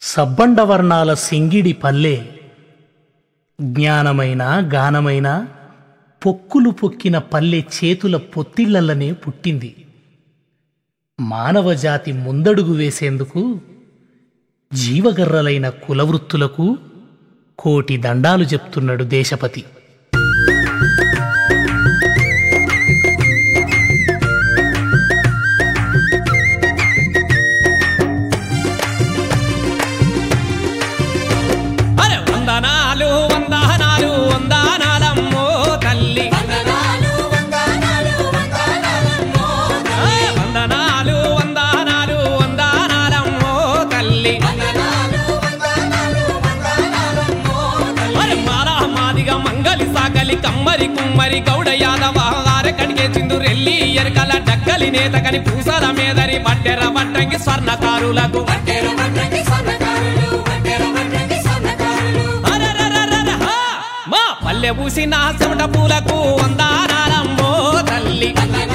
సబ్బండవర్ణాల సింగిడి పల్లె జ్ఞానమైన గానమైన పొక్కులు పొక్కిన పల్లె చేతుల పొత్తిళ్లనే పుట్టింది. మానవజాతి ముందడుగు వేసేందుకు జీవగర్రలైన కులవృత్తులకు కోటి దండాలు చెప్తున్నాడు దేశపతి. కమ్మరి కుమ్మరి గౌడ యాదవ ఆరకడిగే చిందురెల్లి ఎరకల డక్కలి నేతకని పూసల మేదరి బట్టెర బట్టంగి స్వర్ణకారులకు మా పల్లె పూసిన చెమట పూలకు వందానాలమ్మో తల్లి.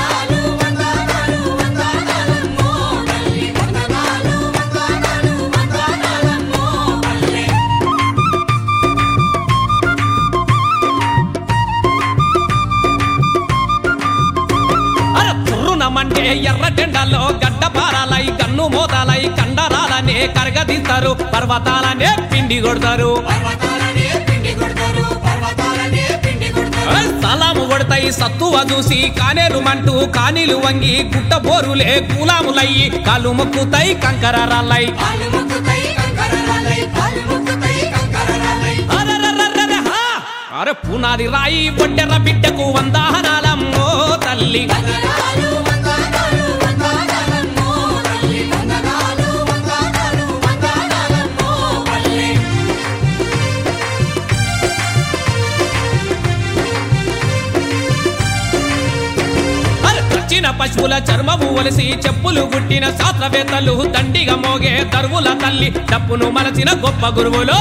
అంటే ఎర్రటెండల్లో గడ్డపారాలై కన్ను మోతాలై కండరాలనే కరగదీస్తారు, పర్వతాలనే పిండి కొడతారు, సలాము కొడతాయి సత్తువ చూసి కానేరు మంటూ కానీలు వంగి గుట్ట బోరులే కూలాములయ్యి కాలు మొక్కుతాయి కంకరాలై. అరే పునాది రాయి బొడ్డెర్ర బిడ్డకు వందనాలమ్మో తల్లి. పశువుల చర్మము ఒలిసి చెప్పులు గుట్టిన శాస్త్రవేత్తలు దండిగా మోగే దరువుల తల్లి డప్పును మలచిన గొప్ప గురువులు.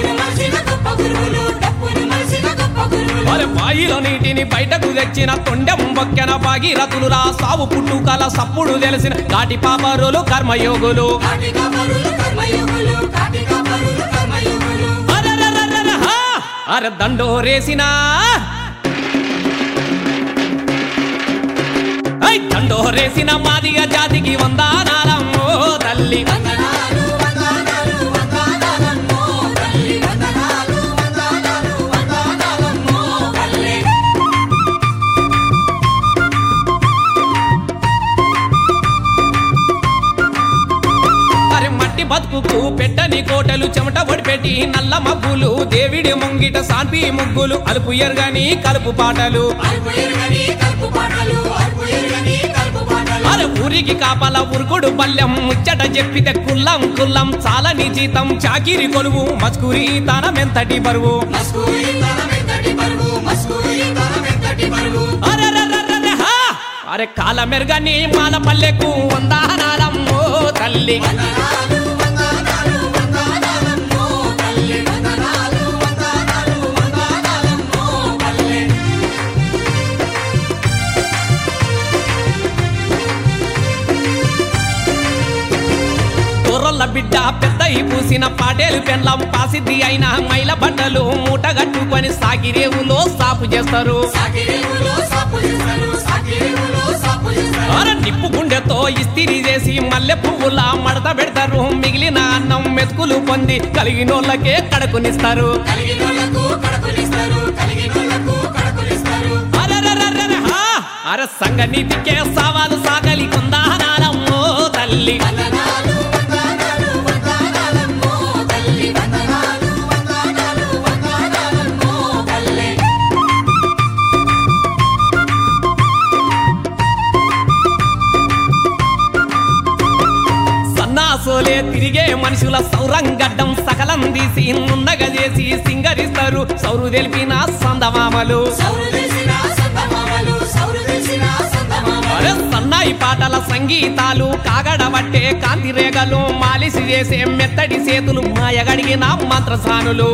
బాయిలో నీటిని బయటకు తెచ్చిన తొండెం బొక్కెన భాగీరథులు రా సావు పుట్టుకల సప్పుడు తెలిసిన కాటి పాపరులు కర్మయోగులు. అరే దండోరేసినా దండోరేసిన మాదిగ జాతికి వందనాలమ్మో తల్లి. మట్టి బతుకుకు పెట్టని కోటలు చెమట ఒడిపెట్టి నల్ల మబ్బులు దేవిడి ముంగిట సాన్పి ముగ్గులు అలుపు ఎరగని కలుపు పాటలు. ఊరికి కాపల ఉరుకుడు పల్లెం ముచ్చట చెప్పితే కుల్లం కుల్లం చాలని జీతం చాకిరి కొలువు మస్కూరి తనమెంతటి బరువు. అరే కాల మెరుగని మాల పల్లెకు వందనాలమ్మో తల్లి. బిడ్డ పెద్దయి పూసిన పాటేలు పెండ్లం పాసిద్ది అయిన మైల బట్టలు మూట కట్టుకొని సాగిరేవులో సాపు చేస్తారు. నిప్పు గుండెతో ఇస్తిరి చేసి మల్లె పువ్వుల మడత పెడతారు, మిగిలిన అన్నం మెతుకులు పొంది కలిగినోళ్ళకే కడకునిస్తారు. అరే సంగ నీతికే సవాలు సాగలి కొందానాలమ్మో తల్లి. సోలే తిరిగే మనుషుల సౌరంగడ్డం సకలం తీసి ముందగా చేసి సింగరిస్తారు సౌరు తెలిపిన సందమామలు. సన్నాయి పాటల సంగీతాలు కాగడబట్టే కాంతి రేగలు మాలిసి చేసే మెత్తడి చేతులు మాయగడిగిన మంత్రసానులు.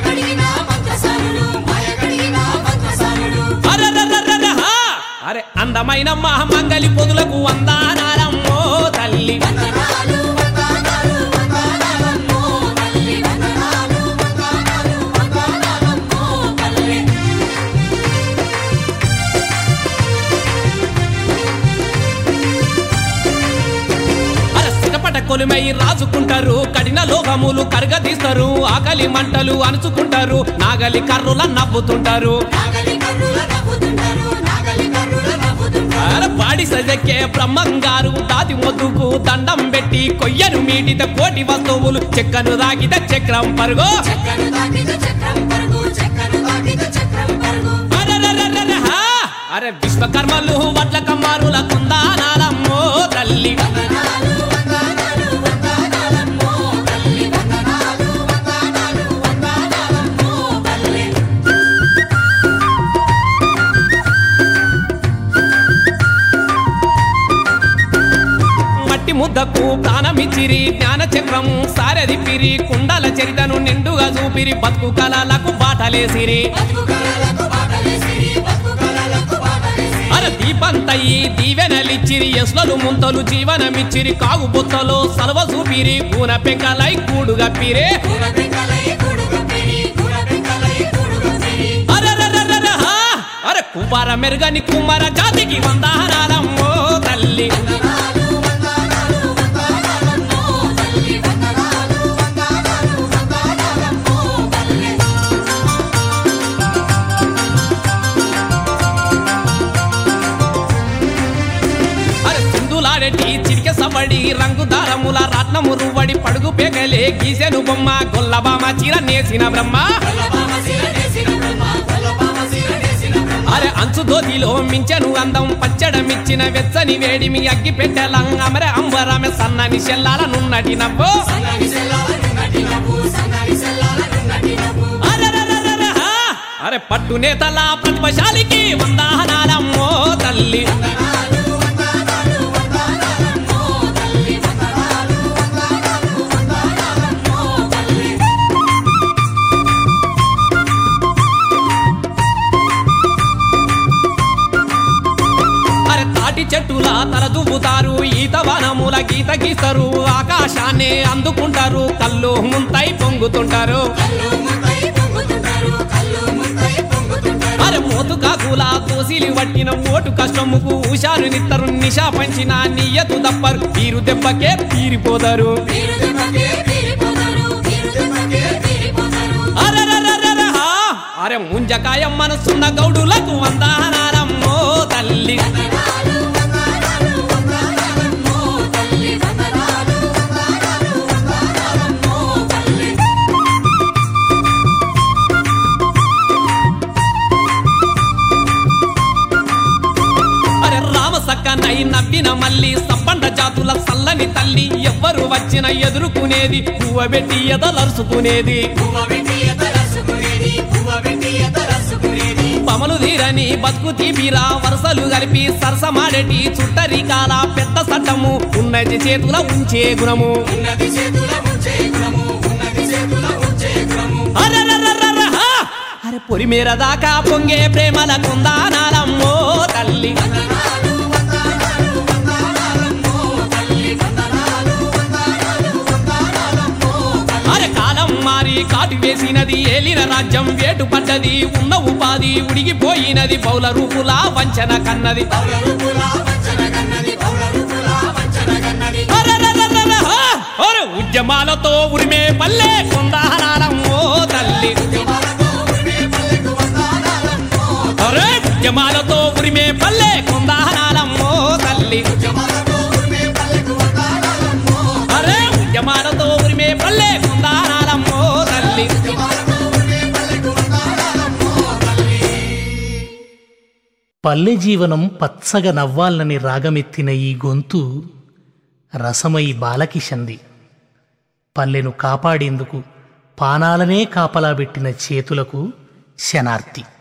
అరే అందమైన మహమంగలి పొదులకు వందనాలమ్మో తల్లి. కొలిమై రాజుకుంటారు కఠిన లోకములు కరగదీస్తారు ఆకలి మంటలు అణుచుకుంటారు నాగలి కర్రుల నవ్వుతుంటారు పాడి సజకే బ్రహ్మంగారు దాది మొద్దుకు దండం పెట్టి కొయ్యను మీటిత కోటి వస్తువులు చెక్కను దాగిత చక్రం పరుగో అరే విశ్వకర్మలు వడ్ల కమ్మారుల కుందానాలమ్మో తల్లి మట్టి ముద్దకు ప్రాణమిచ్చిరి జ్ఞాన చక్రము సారదిప్పిరి కుండల చరితను నిండుగా చూపిరి బతుకు కళలకు బాటలేసిరి దీపంతయి దీవెనలిచ్చిరి ఎస్లలు ముంతలు జీవనమిచ్చిరి కాగు బొత్తలో సలవ చూపిరి కూన పెంకలై కూడుగప్పిరే అరే కుమార మెరుగని కుమార జాతికి వందనాలమ్మో తల్లి చిరికె సవడి రంగు దారముల రత్నము రువ్వడి పడుగు పేగలే గీసెను బొమ్మ గొల్లబామ చీర నేసిన బ్రహ్మ అరే అంచు దోతిలో మించెను అందం పచ్చడమిచ్చిన వెచ్చని వేడిమి అగ్గి పెట్టెలం అమరే అంబరామె సన్నని చెల్లాల నున్నటి నవ్వు అరే పట్టు నేతల ప్రతిభశాలికి వందనాలమ్మో తల్లి చెట్టుల తలదువ్వుతారు ఈత వనముల గీత గీస్తారు ఆకాశాన్ని అందుకుంటారు కళ్ళు ముంతై పొంగుతుంటారు అరే మోతు కాకుల తోసిలి పట్టిన ఓటు కష్టముకు హుషారు నిత్తరు నిషా పంచిన నియ్యతు దప్పరు తీరు దెబ్బకే తీరిపోతారు అరే ముంజకాయ మనసున్న గౌడులకు వందనాలమ్మో తల్లి సక్కనై నవ్విన మల్లి సబ్బండ జాతుల సల్లని తల్లి ఎవ్వరు వచ్చిన ఎదుర్కొనేది పువ్వబెట్టి ఎదలరుసుకునేది పమలు తీరని బతుకు తీపిరా వరుసలు కలిపి సరసమాడేటి చుట్టరికాల పెద్ద సట్టము ఉన్నది చేతుల ఉంచే గుణము అరే పొరిమేర దాకా పొంగే ప్రేమల కుందానాలమ్మో తల్లి మారి కాటు వేసినది ఏలిన రాజ్యం వేటు పడ్డది ఉన్న ఉపాధి ఉడిగిపోయినది బౌల రూపులా వంచన కన్నది ఉద్యమాలతో ఉరిమే పల్లె కుందనాలమ్మో తల్లి ఉద్యమాలతో ఉరిమే పల్లె కుందనాలమ్మో తల్లి ఉద్యమాలతో ఉరిమే పల్లె కుందనాలమ్మో తల్లి పల్లె జీవనం పచ్చగా నవ్వాలని రాగమెత్తిన ఈ గొంతు రసమై బాలకిషంది. పల్లెను కాపాడేందుకు పానాలనే కాపలాబెట్టిన చేతులకు శనార్తి.